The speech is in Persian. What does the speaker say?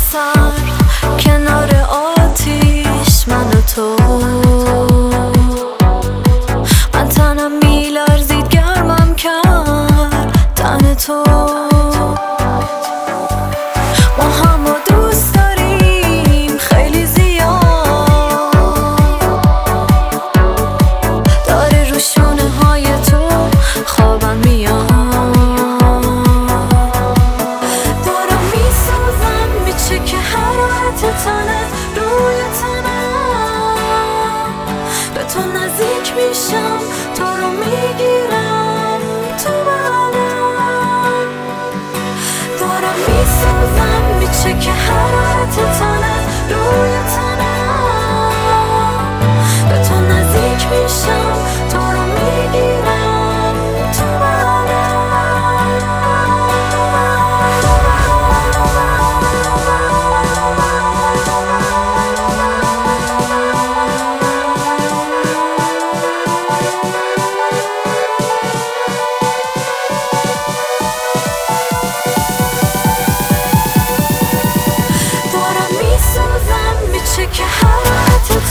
سرد کنار آتیش من و تو، من تنم میلرزید گرمم کرد تن تو. ما همو دوست داریم خیلی زیاد، داره رو شونه های تو خوابم میاد. دارم میسازم میچکه حرارت تنت روی تنم، به تو نزدیک میشم تو رو میگیرم تو بدنم. دارم میسازم میچکه حرارت تنت روی تنم، به تو نزدیک میشم تو رو میگیرم تو میسازم میچکه حرارت